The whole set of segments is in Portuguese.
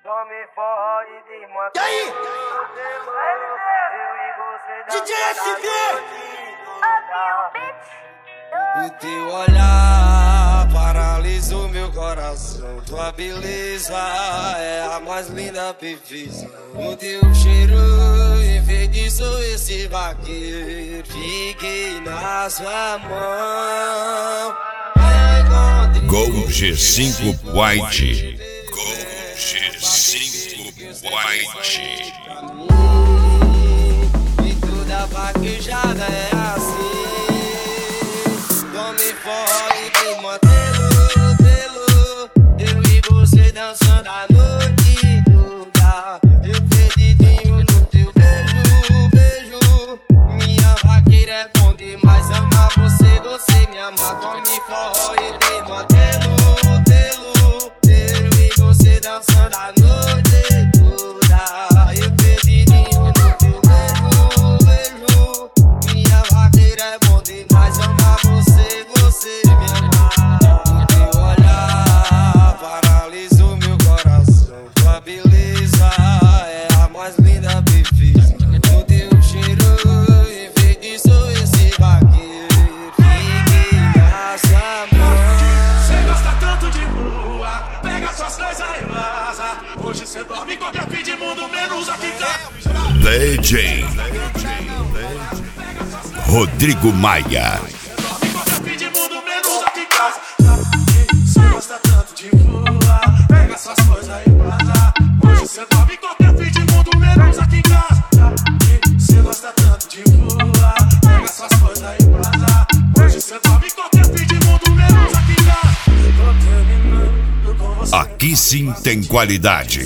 Tome forró e desmantela. E aí? DJ SV! O teu olhar paralisou meu coração. Tua beleza é a mais linda perfeição. O teu cheiro enfeitiçou esse vaqueiro. Fiquei na sua mão. Gol G5 White. Gol G5 White. E toda vaquejada é assim. Tome forró e desmantelo. Eu e você dançando a noite toda. Eu perdido no teu beijo. Minha vaqueira é bom demais amar você, você me ama. Tome forró e desmantelo. Eu e você dançando a noite toda. Eu perdido no teu beijo. Minha vaqueira é bom demais amar você, você me ama. O teu olhar paralisou meu coração. Tua beleza é a mais linda perfeição. O teu cheiro enfeitiçou esse vaqueiro. Fiquei na sua mão. Cê gosta tanto de lua, pega suas coisas e vaza. Hoje cê dorme em qualquer fim de mundo, menos aqui em casa. DJ Rodrigo Maia. Dorme em qualquer fim de mundo, menos aqui em casa. Cê gosta tanto de lua, pega suas coisas e vaza. Hoje cê dorme em qualquer fim de mundo, menos aqui em casa. Cê gosta tanto de lua, pega suas coisas e vaza. Hoje cê dorme em qualquer fim de mundo, menos aqui em casa. Tô terminando com você. Aqui sim tem qualidade.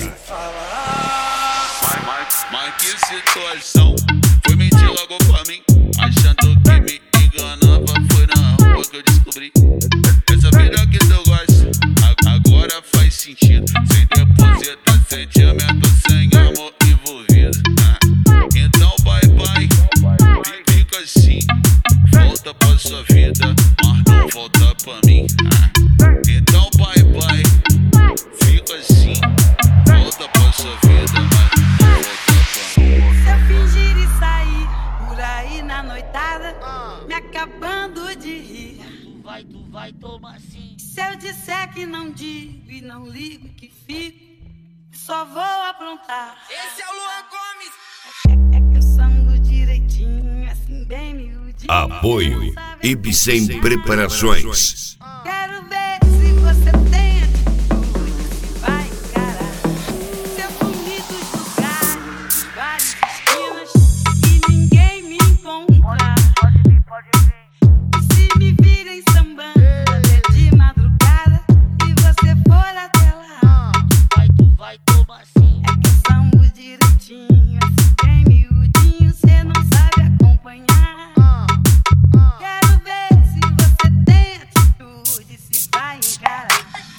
Mas que situação, foi mentir logo pra mim, achando que me enganava, foi na rua que eu descobri. Essa vida que tu gosta, agora faz sentido. Sem depositar sentimento, sem amor envolvido. Então bye bye, fica assim, volta pra sua vida, mas não volta pra mim. Então bye bye, fica assim, volta pra sua vida, mas não volta pra mim. Se eu fingir e sair por aí na noitada, me acabando de rir, Tu vai tomar sim. se eu disser que não digo e não ligo que fico, só vou aprontar. Esse é o Luan Gomes. É que eu sango direitinho, assim bem miudinho. Apoio Ibsen Preparações. Quero ver se você tem atitude, se vai encarar. Se eu sumir dos lugares, dos várias esquinas, e ninguém me encontrar. Se me virem sambando até de madrugada e você for até lá, Tu vai tomar sim. é que eu sambo direitinho, assim bem miudinho, cê não sabe acompanhar. Quero ver se você tem atitude, se vai encarar.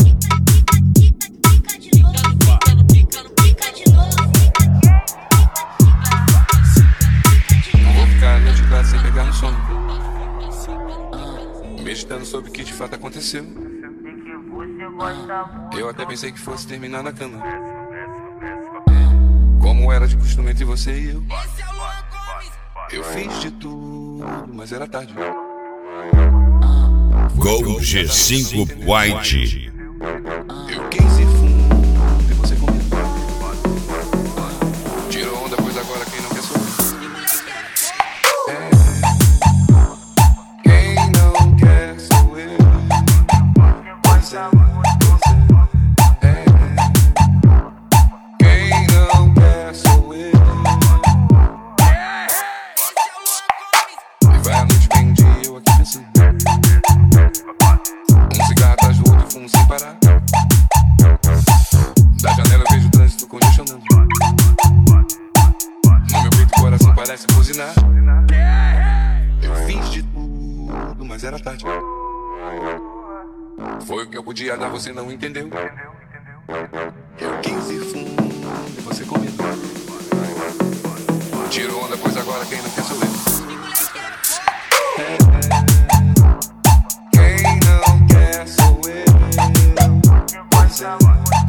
Pica de novo. Vou ficar a noite inteira sem pegar no sono, meditando sobre o que de fato aconteceu. Eu até pensei que fosse terminar na cama, como era de costume entre você e eu. Esse é o Luan Gomes. Eu fiz de tudo, mas era tarde. Gol G5 White. Eu quis ir fundo e você comigo. Tirou onda, pois agora quem não quer sou eu. Quem não quer sou eu. Pois é. Quem não quer sou eu. E vai a noite, vem dia, eu aqui pensando. Um cigarro atrás do outro, fumo sem parar. Da janela eu vejo o trânsito congestionando. No meu peito o coração parece buzinar. Eu fiz de tudo, mas era tarde. Foi o que eu podia dar, você não entendeu. Eu quis ir fundo e você comigo. Tirou onda, pois agora quem não quer sou eu. Quem não quer sou eu. Pois é.